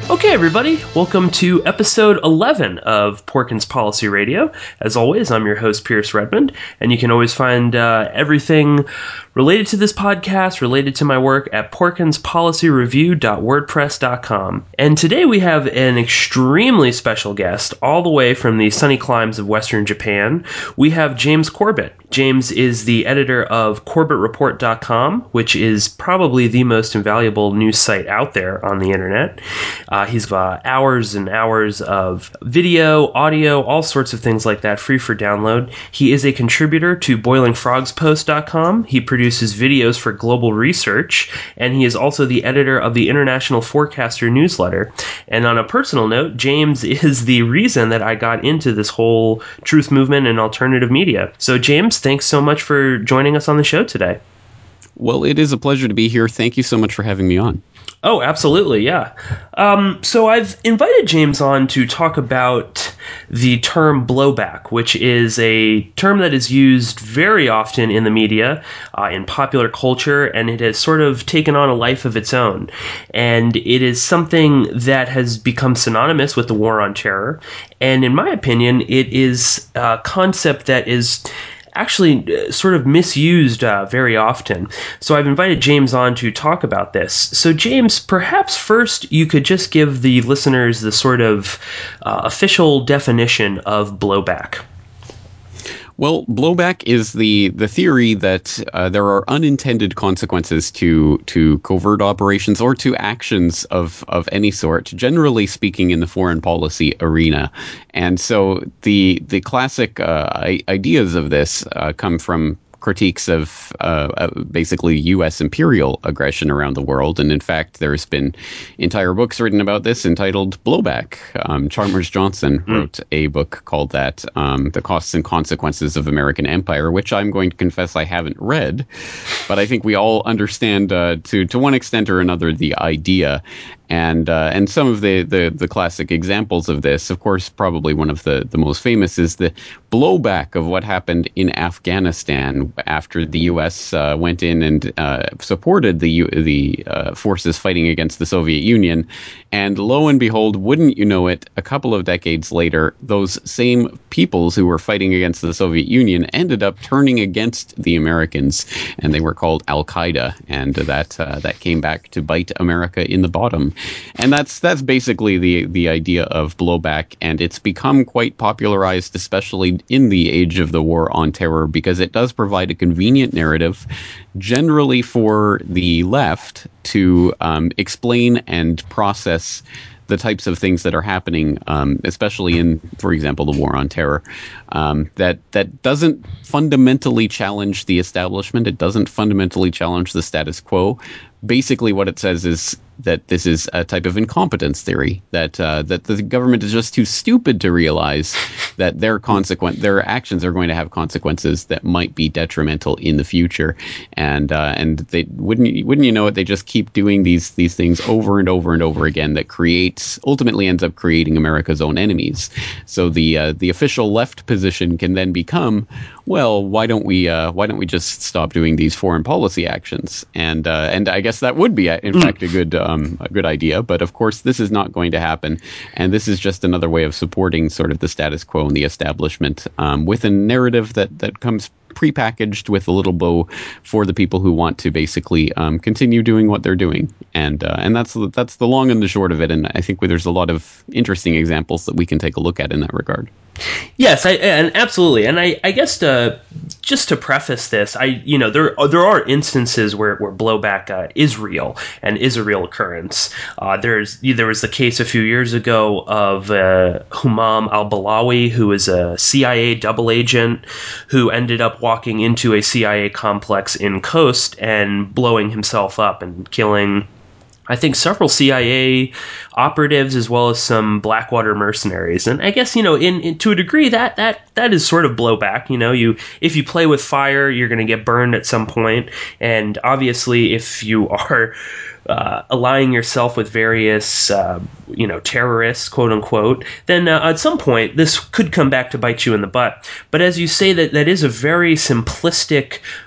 Okay, everybody, welcome to episode 11 of Porkins Policy Radio. As always, I'm your host, Pierce Redmond, and you can always find everything related to this podcast, related to my work at porkinspolicyreview.wordpress.com. And today we have an extremely special guest, all the way from the sunny climes of Western Japan. We have James Corbett. James is the editor of CorbettReport.com, which is probably the most invaluable news site out there on the internet. He's hours and hours of video, audio, all sorts of things like that, free for download. He is a contributor to BoilingFrogsPost.com. He produces videos for Global Research, and he is also the editor of the International Forecaster newsletter. And on a personal note, James is the reason that I got into this whole truth movement and alternative media. So, James, thanks so much for joining us on the show today. Well, it is a pleasure to be here. Thank you so much for having me on. Oh, absolutely, yeah. So I've invited James on to talk about the term blowback, which is a term that is used very often in the media, in popular culture, and it has sort of taken on a life of its own. And it is something that has become synonymous with the war on terror. And in my opinion, it is a concept that is actually sort of misused very often. So I've invited James on to talk about this. So James, perhaps first you could just give the listeners the sort of official definition of blowback. Well, blowback is the theory that there are unintended consequences to covert operations or to actions of any sort, generally speaking in the foreign policy arena. And so the classic ideas of this come from critiques of basically U.S. imperial aggression around the world. And in fact, there's been entire books written about this entitled Blowback. Chalmers Johnson wrote a book called that, The Costs and Consequences of American Empire, which I'm going to confess I haven't read. But I think we all understand to one extent or another the idea. And some of the classic examples of this, of course, probably one of the most famous is the blowback of what happened in Afghanistan after the U.S. Went in and supported the forces fighting against the Soviet Union. And lo and behold, wouldn't you know it, a couple of decades later, those same peoples who were fighting against the Soviet Union ended up turning against the Americans, and they were called Al-Qaeda, and that came back to bite America in the bottom. And that's basically the idea of blowback, and it's become quite popularized, especially in the age of the war on terror, because it does provide a convenient narrative, generally for the left, to explain and process the types of things that are happening, especially in, for example, the war on terror, that doesn't fundamentally challenge the establishment. It doesn't fundamentally challenge the status quo. Basically, what it says is that this is a type of incompetence theory, that the government is just too stupid to realize that their actions are going to have consequences that might be detrimental in the future, and they wouldn't you know it, they just keep doing these things over and over and over again that ultimately ends up creating America's own enemies. So the official left position can then become, well, why don't we just stop doing these foreign policy actions? And I guess that would be in fact a good idea, but of course this is not going to happen, and this is just another way of supporting sort of the status quo and the establishment with a narrative that comes prepackaged with a little bow for the people who want to basically continue doing what they're doing, and that's the long and the short of it. And I think there's a lot of interesting examples that we can take a look at in that regard. Yes, and absolutely, and I guess just to preface this, there are instances where blowback is real and is a real occurrence. There was the case a few years ago of Humam al-Balawi, who is a CIA double agent who ended up walking into a CIA complex in Khost and blowing himself up and killing, I think, several CIA operatives as well as some Blackwater mercenaries. And I guess, in to a degree that is sort of blowback. If you play with fire, you're going to get burned at some point. And obviously, if you are allying yourself with various, terrorists, quote unquote, then at some point this could come back to bite you in the butt. But as you say, that is a very simplistic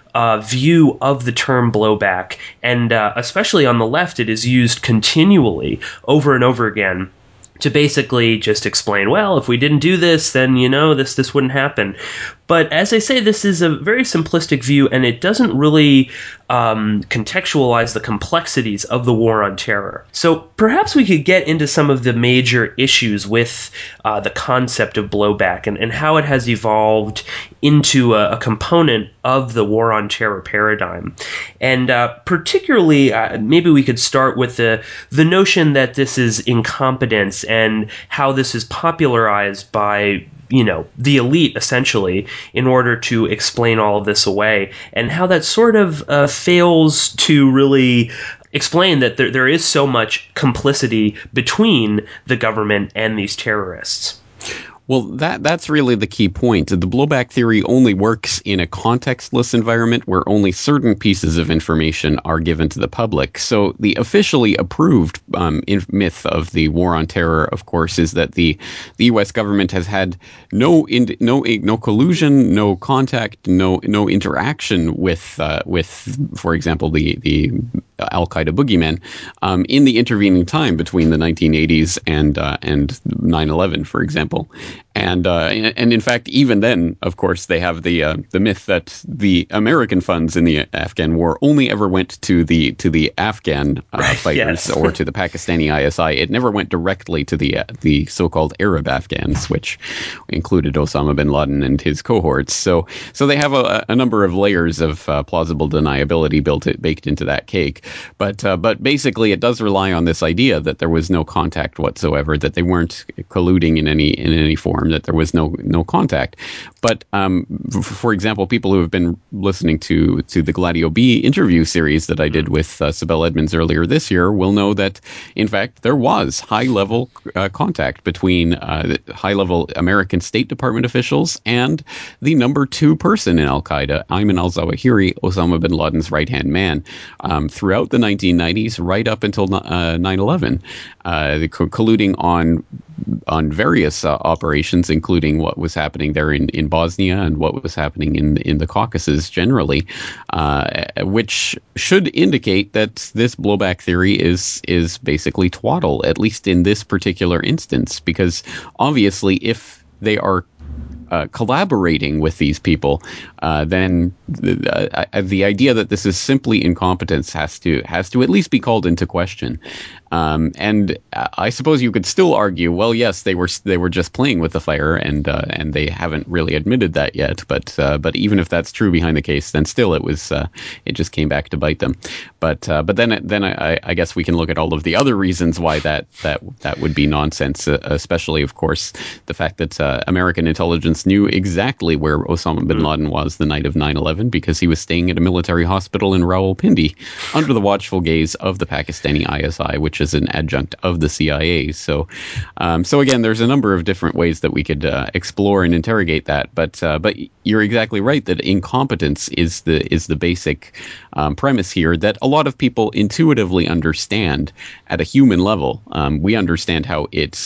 view of the term blowback, and especially on the left, it is used continually over and over again to basically just explain, well, if we didn't do this, then, this wouldn't happen. But as I say, this is a very simplistic view, and it doesn't really contextualize the complexities of the war on terror. So perhaps we could get into some of the major issues with the concept of blowback and how it has evolved into a component of the war on terror paradigm. And particularly, maybe we could start with the notion that this is incompetence and how this is popularized by the elite, essentially, in order to explain all of this away, and how that sort of fails to really explain that there is so much complicity between the government and these terrorists. Well, that's really the key point. The blowback theory only works in a contextless environment where only certain pieces of information are given to the public. So the officially approved myth of the war on terror, of course, is that the U.S. government has had no collusion, no contact, no interaction with, for example, the Al Qaeda boogeyman in the intervening time between the 1980s and 9/11, for example. And in fact, even then, of course, they have the myth that the American funds in the Afghan war only ever went to the Afghan fighters, yes, or to the Pakistani ISI. It never went directly to the so-called Arab Afghans, which included Osama bin Laden and his cohorts. So they have a number of layers of plausible deniability baked into that cake. But basically, it does rely on this idea that there was no contact whatsoever, that they weren't colluding in any form, that there was no contact. But for example, people who have been listening to the Gladio B interview series that I did with Sibel Edmonds earlier this year will know that, in fact, there was high-level contact between high-level American State Department officials and the number 2 person in Al-Qaeda, Ayman al-Zawahiri, Osama bin Laden's right-hand man, throughout the 1990s, right up until 9/11, colluding on various operations, including what was happening there in Bosnia and what was happening in the Caucasus generally, which should indicate that this blowback theory is basically twaddle, at least in this particular instance, because obviously if they are collaborating with these people, then the idea that this is simply incompetence has to at least be called into question. And I suppose you could still argue, well, yes, they were just playing with the fire, and they haven't really admitted that yet. But even if that's true behind the case, then still it just came back to bite them. But then I guess we can look at all of the other reasons why that would be nonsense, especially, of course, the fact that American intelligence knew exactly where Osama bin Laden was the night of 9/11 because he was staying at a military hospital in Rawalpindi under the watchful gaze of the Pakistani ISI, which is an adjunct of the CIA. So again, there's a number of different ways that we could explore and interrogate that. But you're exactly right that incompetence is the basic premise here that a lot of people intuitively understand at a human level. We understand how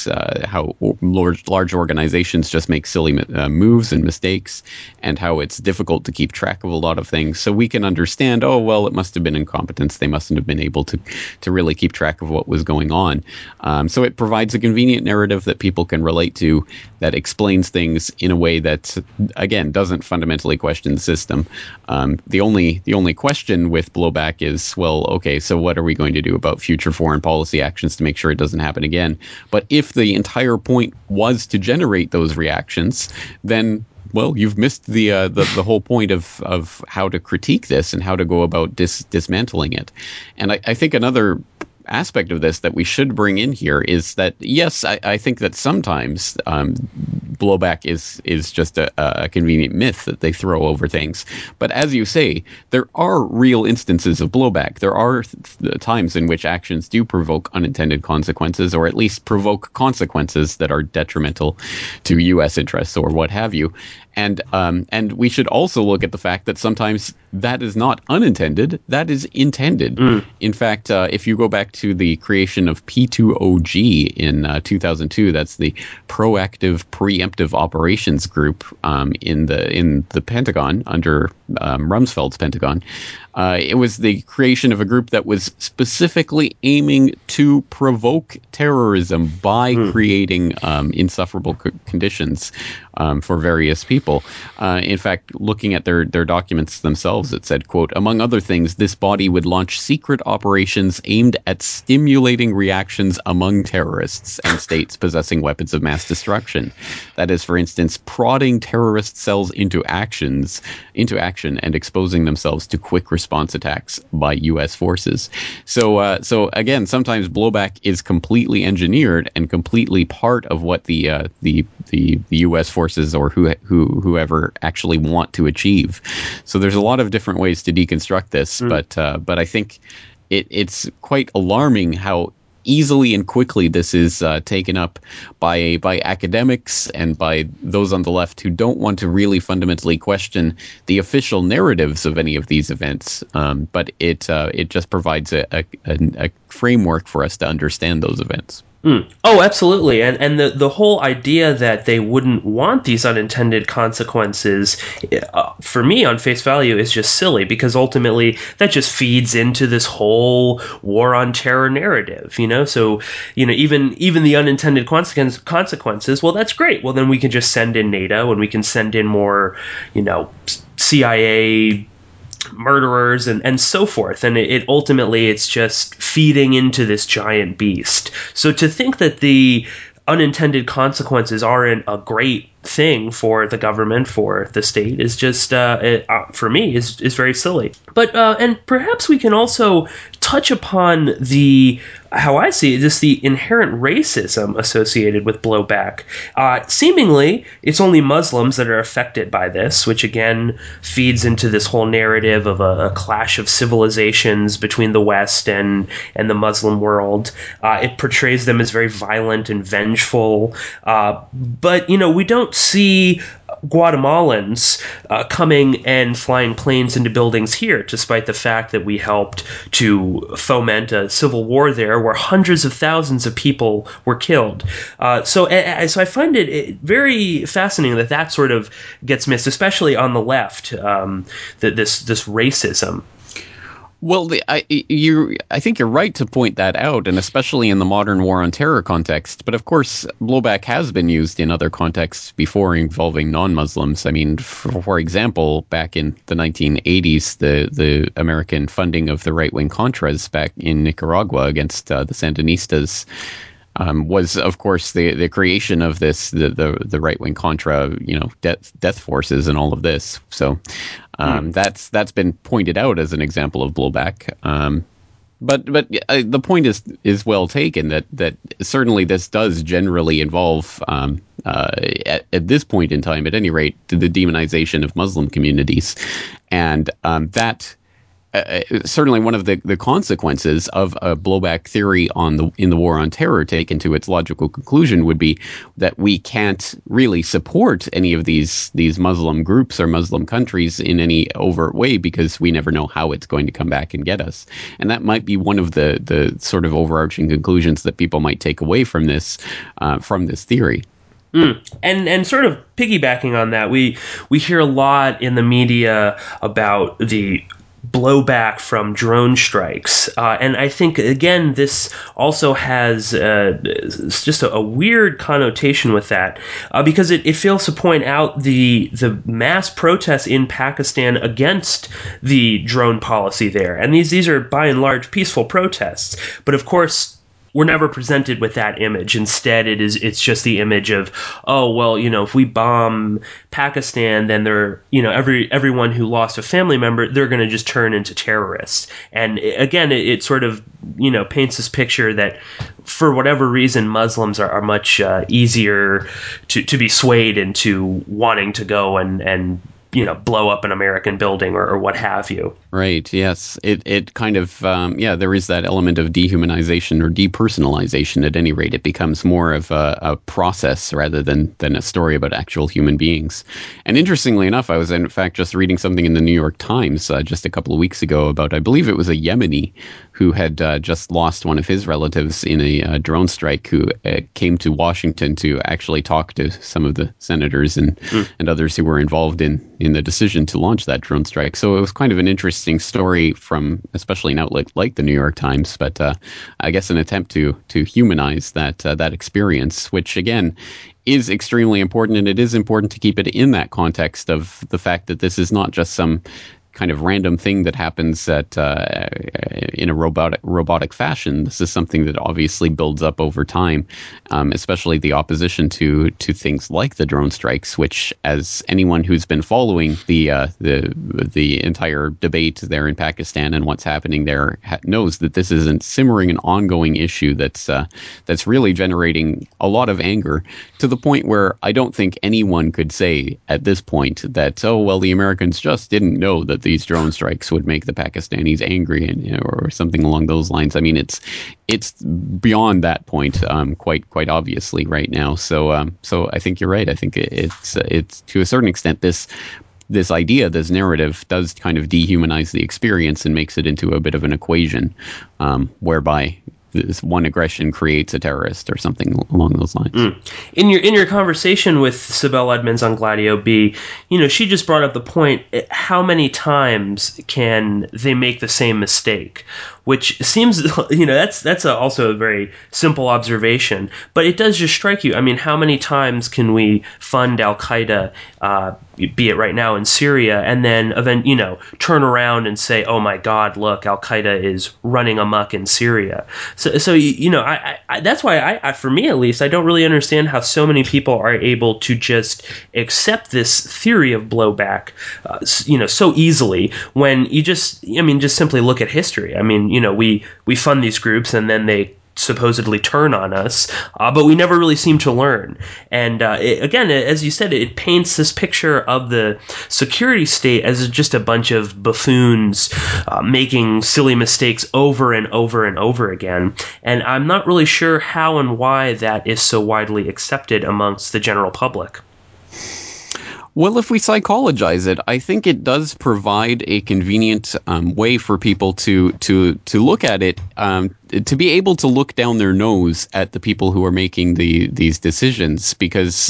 large organizations just make silly moves and mistakes, and how it's difficult to keep track of a lot of things. So we can understand, oh, well, it must have been incompetence. They mustn't have been able to really keep track of what was going on. So it provides a convenient narrative that people can relate to, that explains things in a way that, again, doesn't fundamentally question the system. The only question with blowback is, well, okay, so what are we going to do about future foreign policy actions to make sure it doesn't happen again? But if the entire point was to generate those reactions, then, well, you've missed the whole point of how to critique this and how to go about dismantling it. And I think another aspect of this that we should bring in here is that, yes, I think that sometimes blowback is just a convenient myth that they throw over things. But as you say, there are real instances of blowback. There are times in which actions do provoke unintended consequences, or at least provoke consequences that are detrimental to U.S. interests or what have you. And we should also look at the fact that sometimes that is not unintended, that is intended. In fact, if you go back to the creation of P2OG in 2002, that's the Proactive Preemptive Operations Group in the Pentagon under Rumsfeld's Pentagon. It was the creation of a group that was specifically aiming to provoke terrorism by creating insufferable conditions for various people. In fact, looking at their documents themselves, it said, quote, "Among other things, this body would launch secret operations aimed at stimulating reactions among terrorists and states possessing weapons of mass destruction. That is, for instance, prodding terrorist cells into action and exposing themselves to quick response attacks by U.S. forces." So again, sometimes blowback is completely engineered and completely part of what the U.S. forces or whoever actually want to achieve. So there's a lot of different ways to deconstruct this, but I think it's quite alarming how easily and quickly this is taken up by academics and by those on the left who don't want to really fundamentally question the official narratives of any of these events. But it just provides a framework for us to understand those events. Oh, absolutely. And the whole idea that they wouldn't want these unintended consequences, for me, on face value, is just silly, because ultimately that just feeds into this whole war on terror narrative, So, even the unintended consequences, well, that's great. Well, then we can just send in NATO, and we can send in more, CIA murderers and so forth, and it ultimately, it's just feeding into this giant beast. So to think that the unintended consequences aren't a great thing for the government, for the state, is just for me is very silly. But and perhaps we can also touch upon how I see it, just the inherent racism associated with blowback. Seemingly, it's only Muslims that are affected by this, which again feeds into this whole narrative of a clash of civilizations between the West and the Muslim world. It portrays them as very violent and vengeful, but we don't see Guatemalans coming and flying planes into buildings here, despite the fact that we helped to foment a civil war there where hundreds of thousands of people were killed. So I find it very fascinating that sort of gets missed, especially on the left, this racism. Well, I think you're right to point that out, and especially in the modern war on terror context. But of course, blowback has been used in other contexts before involving non-Muslims. I mean, for example, back in the 1980s, the American funding of the right-wing Contras back in Nicaragua against the Sandinistas was, of course, the creation of the right wing Contra, death forces and all of this. So that's been pointed out as an example of blowback. But the point is well taken that certainly this does generally involve at this point in time, at any rate, the demonization of Muslim communities, and that. Certainly, one of the consequences of a blowback theory in the war on terror, taken to its logical conclusion, would be that we can't really support any of these Muslim groups or Muslim countries in any overt way, because we never know how it's going to come back and get us. And that might be one of the sort of overarching conclusions that people might take away from this theory. And sort of piggybacking on that, we hear a lot in the media about the blowback from drone strikes. And I think, again, this also has just a weird connotation with that, because it fails to point out the mass protests in Pakistan against the drone policy there. And these are, by and large, peaceful protests. But of course, we're never presented with that image. Instead, it's just the image of, oh, well, if we bomb Pakistan, then they're, everyone who lost a family member, they're going to just turn into terrorists. And again, it sort of, paints this picture that for whatever reason, Muslims are much easier to be swayed into wanting to go and blow up an American building or what have you. Right. Yes. It kind of there is that element of dehumanization or depersonalization. At any rate, it becomes more of a process rather than a story about actual human beings. And interestingly enough, I was in fact just reading something in the New York Times just a couple of weeks ago about, I believe it was a Yemeni who had just lost one of his relatives in a drone strike, who came to Washington to actually talk to some of the senators and others who were involved in the decision to launch that drone strike. So it was kind of an interesting story from especially an outlet like the New York Times, but I guess an attempt to humanize that experience, which again is extremely important, and it is important to keep it in that context of the fact that this is not just some kind of random thing that happens in a robotic fashion. This is something that obviously builds up over time, especially the opposition to things like the drone strikes, which, as anyone who's been following the entire debate there in Pakistan and what's happening there knows that this is a simmering and ongoing issue that's really generating a lot of anger, to the point where I don't think anyone could say at this point that, oh, well, the Americans just didn't know that these drone strikes would make the Pakistanis angry, and or something along those lines. I mean, it's beyond that point, quite obviously right now. So I think you're right. I think it's to a certain extent this idea, this narrative, does kind of dehumanize the experience and makes it into a bit of an equation, whereby this one aggression creates a terrorist or something along those lines. In your conversation with Sibel Edmonds on Gladio B, she just brought up the point: how many times can they make the same mistake? Which seems, that's also a very simple observation, but it does just strike you. I mean, how many times can we fund Al Qaeda, be it right now in Syria, and then turn around and say, "Oh my God, look, Al Qaeda is running amok in Syria." So I that's why for me at least, I don't really understand how so many people are able to just accept this theory of blowback, so easily, when you just simply look at history. I mean, we fund these groups and then they supposedly turn on us, but we never really seem to learn. And again, as you said, it paints this picture of the security state as just a bunch of buffoons making silly mistakes over and over and over again. And I'm not really sure how and why that is so widely accepted amongst the general public. Well, if we psychologize it, I think it does provide a convenient way for people to look at it, to be able to look down their nose at the people who are making these decisions, because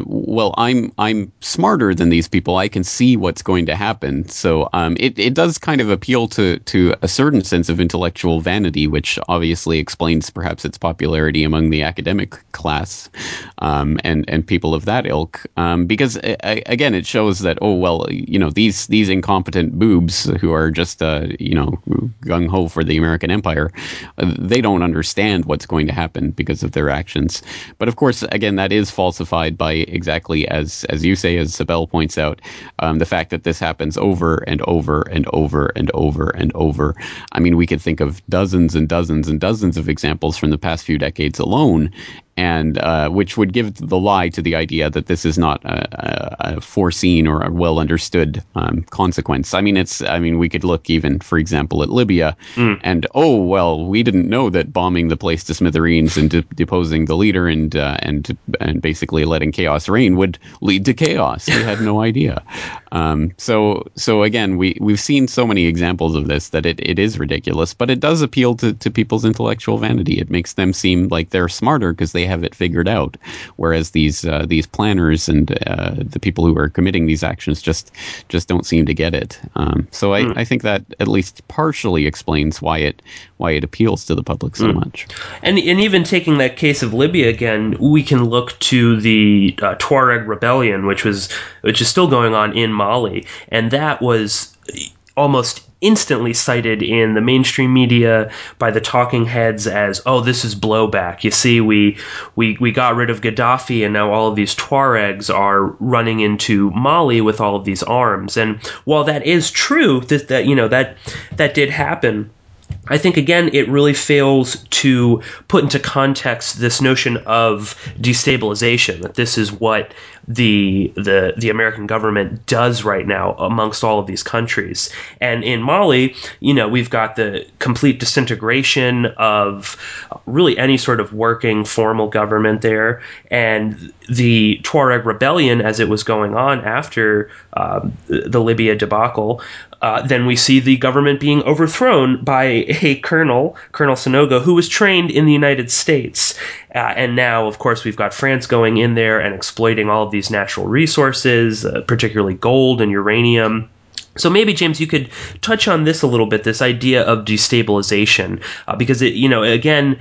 I'm smarter than these people. I can see what's going to happen. So it does kind of appeal to a certain sense of intellectual vanity, which obviously explains perhaps its popularity among the academic class, and people of that ilk, because again, it shows that, oh, well, these incompetent boobs who are just gung ho for the American empire, they don't understand what's going to happen because of their actions. But of course, again, that is falsified by exactly as you say, as Sibel points out, the fact that this happens over and over and over and over and over. I mean, we could think of dozens and dozens and dozens of examples from the past few decades alone, and which would give the lie to the idea that this is not a foreseen or a well understood consequence. I mean, we could look even, for example, at Libya, and we didn't know that bombing the place to smithereens and deposing the leader and basically letting chaos reign would lead to chaos. We had no idea. So again, we've seen so many examples of this that it is ridiculous, but it does appeal to people's intellectual vanity. It makes them seem like they're smarter because they have it figured out, whereas these planners and the people who are committing these actions just don't seem to get it. So I think that at least partially explains why it appeals to the public so much. And even taking that case of Libya again, we can look to the Tuareg rebellion, which is still going on in Mali, and that was almost instantly cited in the mainstream media by the talking heads as, oh, this is blowback. You see, we got rid of Gaddafi, and now all of these Tuaregs are running into Mali with all of these arms. And while that is true, that did happen, I think, again, it really fails to put into context this notion of destabilization, that this is what the American government does right now amongst all of these countries. And in Mali, we've got the complete disintegration of really any sort of working formal government there. And the Tuareg rebellion, as it was going on after the Libya debacle, then we see the government being overthrown by a Colonel Sanogo, who was trained in the United States. And now, of course, we've got France going in there and exploiting all of these natural resources, particularly gold and uranium. So maybe, James, you could touch on this a little bit, this idea of destabilization, because again,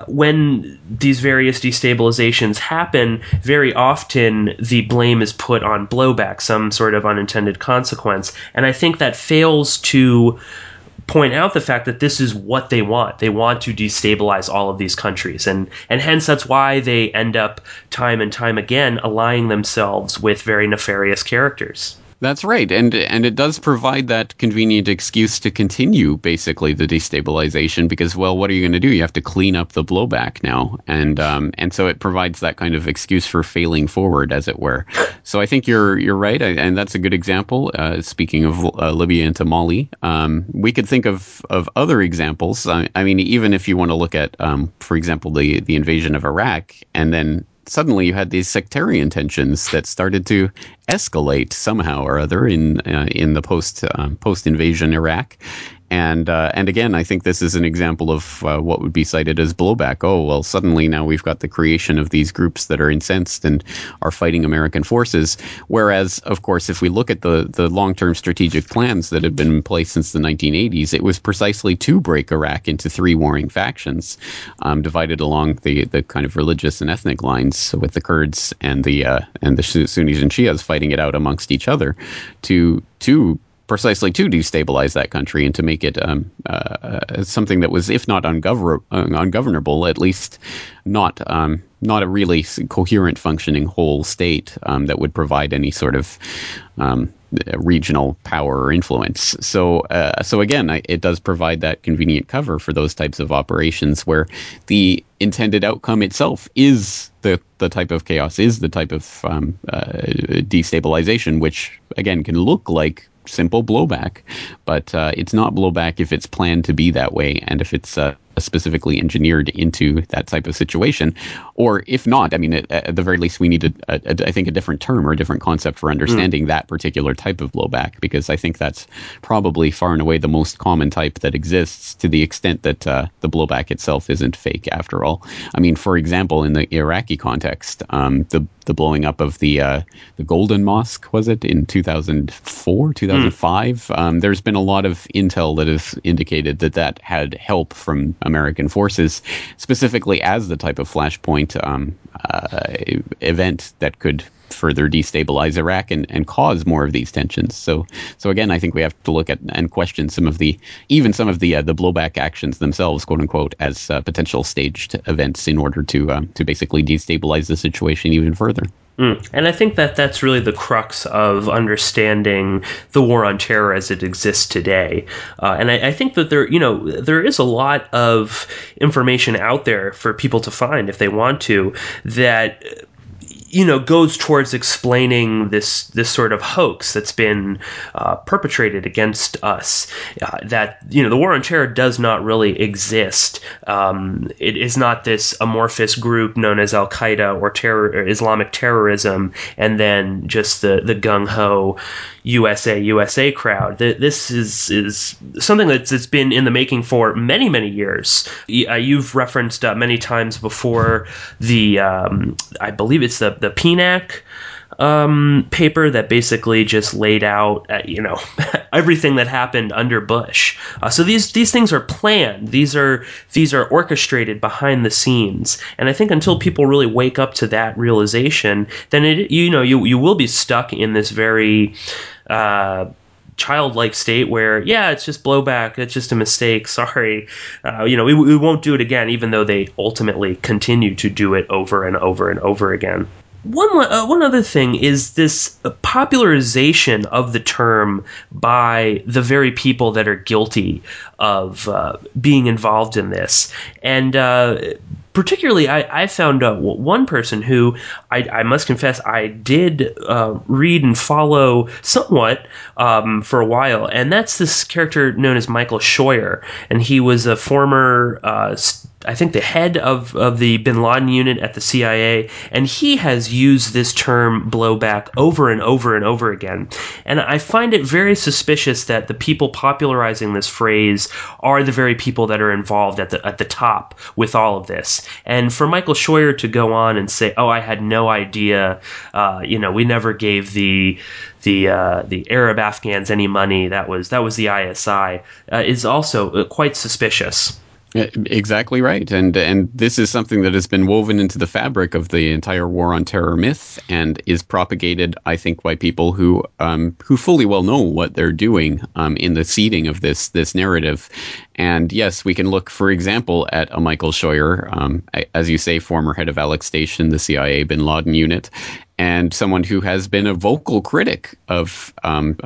when these various destabilizations happen, very often the blame is put on blowback, some sort of unintended consequence. And I think that fails to point out the fact that this is what they want. They want to destabilize all of these countries. And hence that's why they end up time and time again allying themselves with very nefarious characters. That's right, and it does provide that convenient excuse to continue basically the destabilization because, well, what are you going to do? You have to clean up the blowback now, and so it provides that kind of excuse for failing forward, as it were. So I think you're right, and that's a good example. Speaking of Libya into Mali, we could think of other examples. I mean, even if you want to look at, for example, the invasion of Iraq, and then suddenly you had these sectarian tensions that started to escalate somehow or other in the post invasion Iraq. And again, I think this is an example of what would be cited as blowback. Oh, well, suddenly now we've got the creation of these groups that are incensed and are fighting American forces. Whereas, of course, if we look at the long-term strategic plans that have been in place since the 1980s, it was precisely to break Iraq into three warring factions, divided along the kind of religious and ethnic lines, with the Kurds and the Sunnis and Shias fighting it out amongst each other, precisely to destabilize that country and to make it something that was, if not ungovernable, at least not a really coherent, functioning whole state that would provide any sort of regional power or influence. So again, it does provide that convenient cover for those types of operations where the intended outcome itself is the type of chaos, is the type of destabilization, which again can look like simple blowback, but it's not blowback if it's planned to be that way and if it's specifically engineered into that type of situation. Or if not, I mean, at the very least, we need, I think, a different term or a different concept for understanding that particular type of blowback, because I think that's probably far and away the most common type that exists, to the extent that the blowback itself isn't fake after all. I mean, for example, in the Iraqi context, the blowing up of the Golden Mosque, was it, in 2004, 2005? There's been a lot of intel that has indicated that had help from American forces, specifically as the type of flashpoint event that could further destabilize Iraq and cause more of these tensions. So again, I think we have to look at and question some of the blowback actions themselves, quote unquote, as potential staged events in order to basically destabilize the situation even further. And I think that that's really the crux of understanding the war on terror as it exists today. And I think that there is a lot of information out there for people to find if they want to, that goes towards explaining this sort of hoax that's been perpetrated against us. That the war on terror does not really exist. It is not this amorphous group known as Al Qaeda or Islamic terrorism, and then just the gung ho USA crowd. This is something that's been in the making for many, many years. You've referenced many times before the I believe it's the PNAC paper that basically just laid out everything that happened under Bush. So these things are planned. These are orchestrated behind the scenes. And I think until people really wake up to that realization, then you will be stuck in this very childlike state where, it's just blowback, it's just a mistake, sorry, we won't do it again, even though they ultimately continue to do it over and over and over again. One other thing is this popularization of the term by the very people that are guilty of being involved in this, and particularly I found one person who I must confess I did read and follow somewhat for a while, and that's this character known as Michael Scheuer, and he was a former I think the head of the Bin Laden unit at the CIA, and he has used this term blowback over and over and over again. And I find it very suspicious that the people popularizing this phrase are the very people that are involved at the top with all of this. And for Michael Scheuer to go on and say, "Oh, I had no idea. We never gave the Arab Afghans any money. That was the ISI," is also quite suspicious. Exactly right, and this is something that has been woven into the fabric of the entire war on terror myth, and is propagated, I think, by people who fully well know what they're doing in the seeding of this narrative. And yes, we can look, for example, at a Michael Scheuer, as you say, former head of Alex Station, the CIA Bin Laden unit, and someone who has been a vocal critic of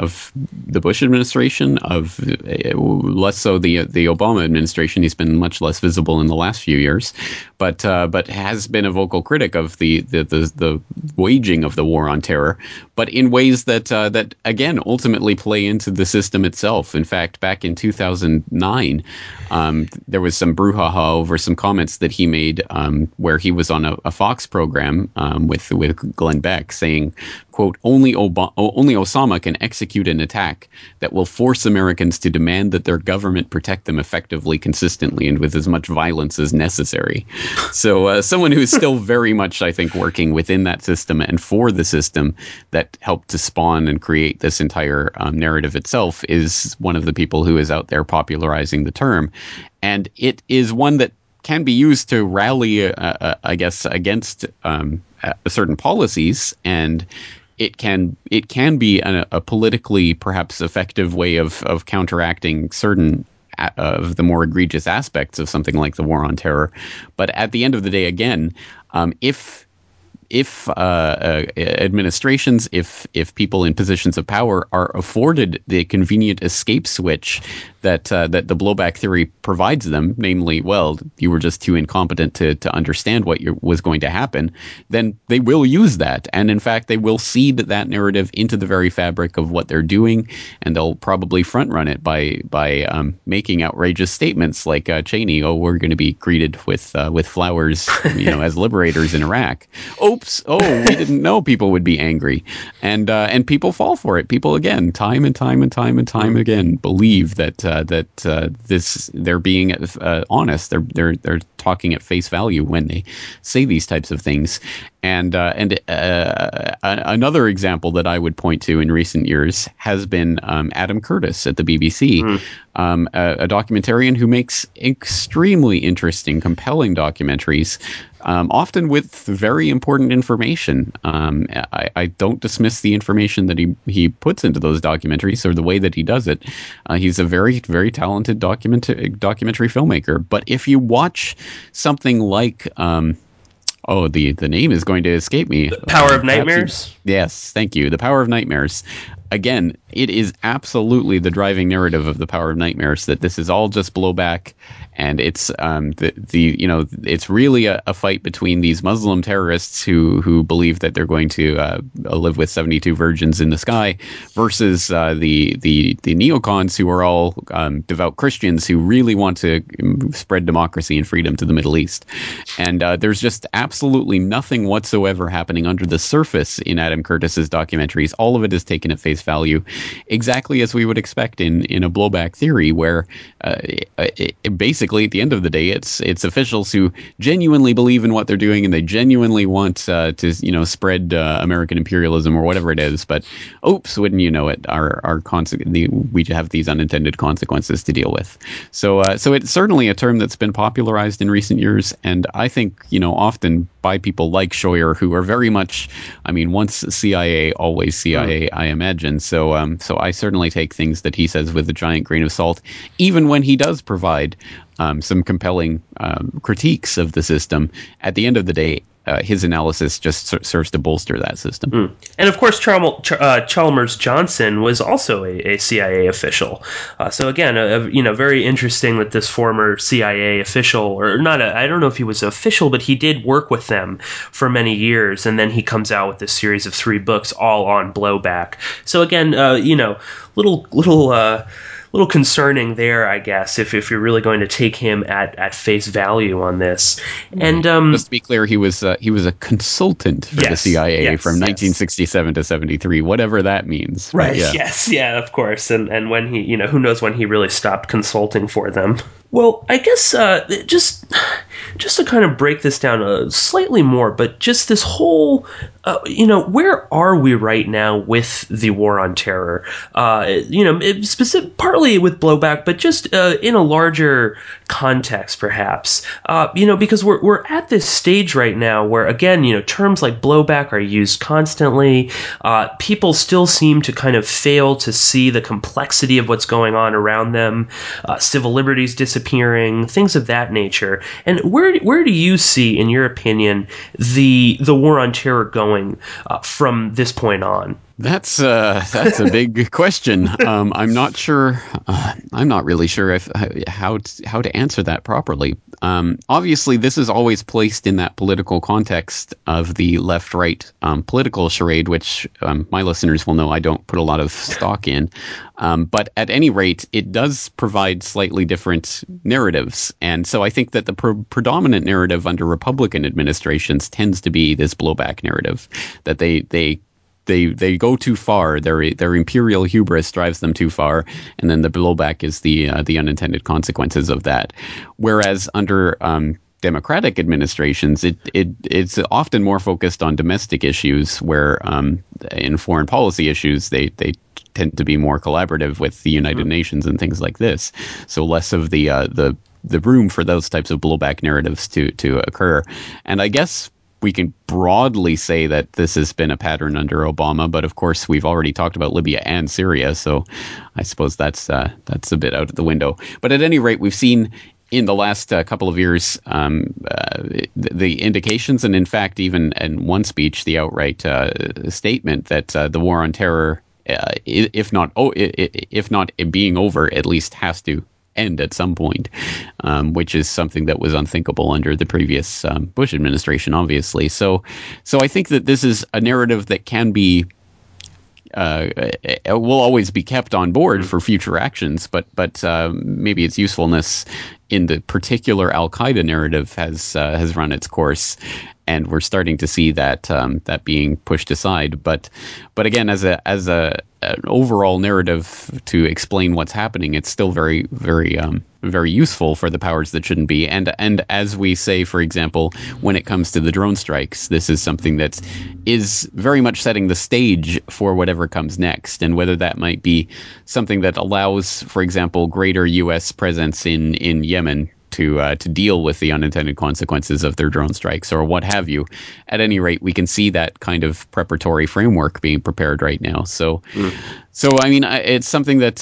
the Bush administration, of less so the Obama administration. He's been much less visible in the last few years, but has been a vocal critic of the waging of the war on terror, but in ways that again ultimately play into the system itself. In fact, back in 2009, there was some brouhaha over some comments that he made where he was on a Fox program with Glenn Beck saying, quote, only Osama can execute an attack that will force Americans to demand that their government protect them effectively, consistently, and with as much violence as necessary. So someone who is still very much, I think, working within that system and for the system that helped to spawn and create this entire narrative itself is one of the people who is out there popularizing the term. And it is one that can be used to rally, I guess, against certain policies, and it can be a politically perhaps effective way of counteracting certain of the more egregious aspects of something like the war on terror. But at the end of the day, again, if administrations, if people in positions of power are afforded the convenient escape switch that the blowback theory provides them, namely, well, you were just too incompetent to understand what was going to happen, then they will use that. And in fact, they will seed that narrative into the very fabric of what they're doing, and they'll probably front run it by making outrageous statements like Cheney, "Oh, we're going to be greeted with flowers, as liberators in Iraq." Oops! Oh, we didn't know people would be angry, and people fall for it. People, again, time and time again, believe that they're being honest. They're talking at face value when they say these types of things. And another example that I would point to in recent years has been Adam Curtis at the BBC, a documentarian who makes extremely interesting, compelling documentaries, often with very important information. I don't dismiss the information that he puts into those documentaries or the way that he does it. He's a very, very talented documentary filmmaker. But if you watch something like the name is going to escape me. The Power of Nightmares? Yes, thank you. The Power of Nightmares. Again, it is absolutely the driving narrative of The Power of Nightmares that this is all just blowback, and it's it's really a fight between these Muslim terrorists who believe that they're going to live with 72 virgins in the sky versus the neocons who are all devout Christians who really want to spread democracy and freedom to the Middle East. And there's just absolutely nothing whatsoever happening under the surface in Adam Curtis's documentaries. All of it is taken at face value, exactly as we would expect in a blowback theory, where basically at the end of the day, it's officials who genuinely believe in what they're doing and they genuinely want to spread American imperialism or whatever it is. But oops, wouldn't you know it, we have these unintended consequences to deal with. So it's certainly a term that's been popularized in recent years, and I think often by people like Scheuer, who are very much, once CIA, always CIA, I imagine. So I certainly take things that he says with a giant grain of salt, even when he does provide some compelling critiques of the system. At the end of the day, his analysis just serves to bolster that system. And of course, Chalmers Johnson was also a CIA official. So again, very interesting that this former CIA official, or not, I don't know if he was official, but he did work with them for many years, and then he comes out with this series of 3 books all on blowback. So again, little concerning there, I guess, if you're really going to take him at face value on this. And just to be clear, he was a consultant for the CIA from 1967 to 73, whatever that means. Right. Yes. Yeah. Of course. And when he, who knows when he really stopped consulting for them. Well, I guess just to kind of break this down slightly more, but just this whole, where are we right now with the war on terror? Partly with blowback, but just in a larger context, perhaps. Because we're at this stage right now where, again, terms like blowback are used constantly. People still seem to kind of fail to see the complexity of what's going on around them. Civil liberties disappearing, things of that nature. And where do you see, in your opinion, the war on terror going from this point on? That's a big question. I'm not sure. I'm not really sure how to answer that properly. Obviously, this is always placed in that political context of the left-right political charade, which my listeners will know I don't put a lot of stock in. But at any rate, it does provide slightly different narratives, and so I think that the predominant narrative under Republican administrations tends to be this blowback narrative, that they go too far. Their imperial hubris drives them too far, and then the blowback is the unintended consequences of that. Whereas under Democratic administrations, it's often more focused on domestic issues, where in foreign policy issues they tend to be more collaborative with the United Nations and things like this. So less of the room for those types of blowback narratives to occur. And I guess we can broadly say that this has been a pattern under Obama, but of course we've already talked about Libya and Syria, so I suppose that's a bit out of the window. But at any rate, we've seen in the last couple of years the indications, and in fact, even in one speech, the outright statement that the war on terror, if not being over, at least has to end at some point, which is something that was unthinkable under the previous Bush administration, obviously. So I think that this is a narrative that can be will always be kept on board for future actions, but maybe its usefulness in the particular Al-Qaeda narrative has run its course, and we're starting to see that being pushed aside. But again, as an overall narrative to explain what's happening, it's still very, very, very useful for the powers that shouldn't be. And as we say, for example, when it comes to the drone strikes, this is something that is very much setting the stage for whatever comes next, and whether that might be something that allows, for example, greater U.S. presence in Yemen to deal with the unintended consequences of their drone strikes, or what have you. At any rate, we can see that kind of preparatory framework being prepared right now. So I mean, it's something that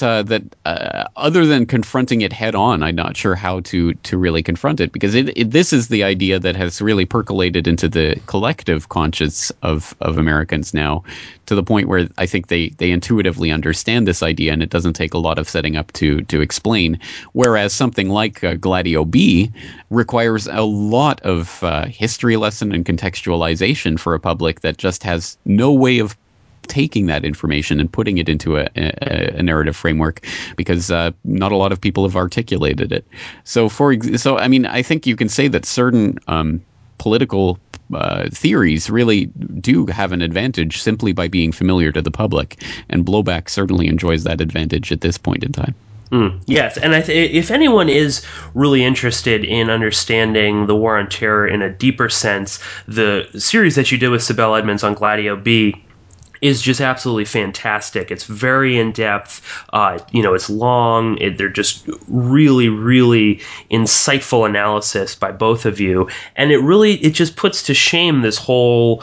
other than confronting it head on, I'm not sure how to really confront it, because this is the idea that has really percolated into the collective conscience of Americans now, to the point where I think they intuitively understand this idea, and it doesn't take a lot of setting up to explain. Whereas something like Gladio B requires a lot of history lesson and contextualization for a public that just has no way of taking that information and putting it into a narrative framework, because not a lot of people have articulated it. So I mean, I think you can say that certain political theories really do have an advantage simply by being familiar to the public, and blowback certainly enjoys that advantage at this point in time. Yes, and if anyone is really interested in understanding the war on terror in a deeper sense, the series that you did with Sibel Edmonds on Gladio B is just absolutely fantastic. It's very in-depth. It's long. They're just really, really insightful analysis by both of you. And it just puts to shame this whole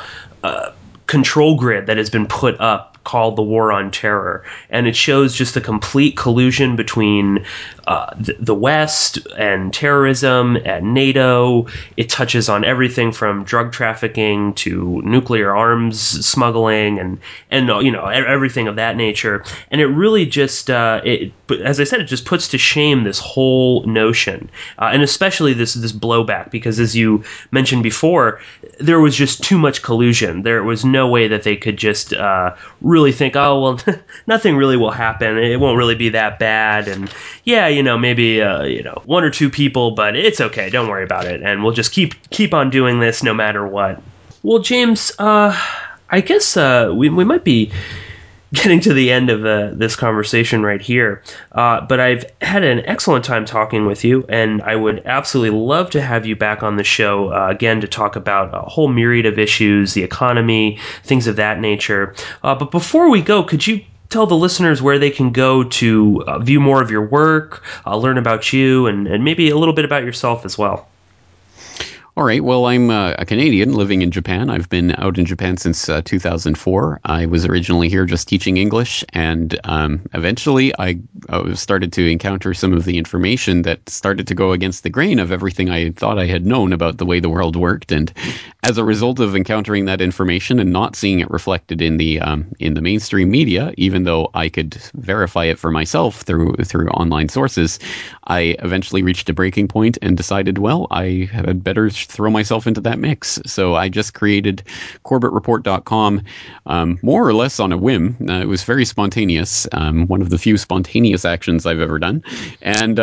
control grid that has been put up called the War on Terror. And it shows just the complete collusion between the West and terrorism and NATO. It touches on everything from drug trafficking to nuclear arms smuggling and everything of that nature. And it really just, as I said, it just puts to shame this whole notion, and especially this blowback, because as you mentioned before, there was just too much collusion. There was no way that they could just really think, oh, well, nothing really will happen. It won't really be that bad. And yeah, maybe, one or two people, but it's okay. Don't worry about it. And we'll just keep on doing this no matter what. Well, James, I guess we might be getting to the end of this conversation right here. But I've had an excellent time talking with you, and I would absolutely love to have you back on the show again to talk about a whole myriad of issues, the economy, things of that nature. But before we go, could you tell the listeners where they can go to view more of your work, learn about you, and maybe a little bit about yourself as well? All right. Well, I'm a Canadian living in Japan. I've been out in Japan since 2004. I was originally here just teaching English, and eventually I started to encounter some of the information that started to go against the grain of everything I thought I had known about the way the world worked. And as a result of encountering that information and not seeing it reflected in the mainstream media, even though I could verify it for myself through online sources, I eventually reached a breaking point and decided, well, I had better throw myself into that mix. So I just created CorbettReport.com more or less on a whim. It was very spontaneous, one of the few spontaneous actions I've ever done. And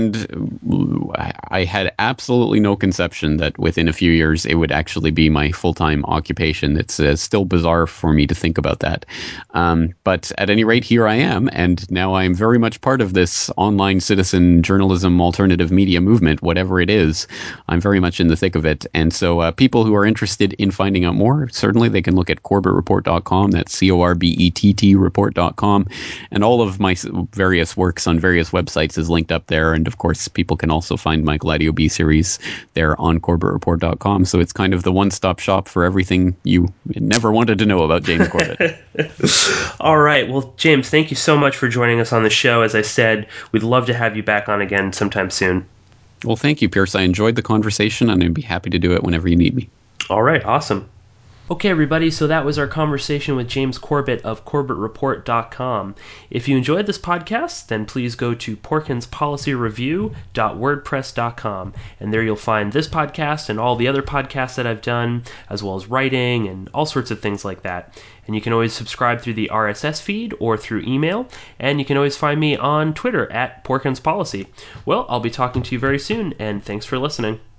I had absolutely no conception that within a few years it would actually be my full-time occupation. It's still bizarre for me to think about that. But at any rate, here I am, and now I'm very much part of this online citizen journalism alternative media movement, whatever it is. I'm very much in the thick of it. And so people who are interested in finding out more, certainly they can look at CorbettReport.com. That's CORBETT report.com. And all of my various works on various websites is linked up there. And of course, people can also find my Gladio B series there on CorbettReport.com. So it's kind of the one-stop shop for everything you never wanted to know about James Corbett. All right. Well, James, thank you so much for joining us on the show. As I said, we'd love to have you back on again sometime soon. Well, thank you, Pierce. I enjoyed the conversation, and I'd be happy to do it whenever you need me. All right. Awesome. Okay, everybody, so that was our conversation with James Corbett of CorbettReport.com. If you enjoyed this podcast, then please go to porkinspolicyreview.wordpress.com, and there you'll find this podcast and all the other podcasts that I've done, as well as writing and all sorts of things like that. And you can always subscribe through the RSS feed or through email, and you can always find me on Twitter at PorkinsPolicy. Well, I'll be talking to you very soon, and thanks for listening.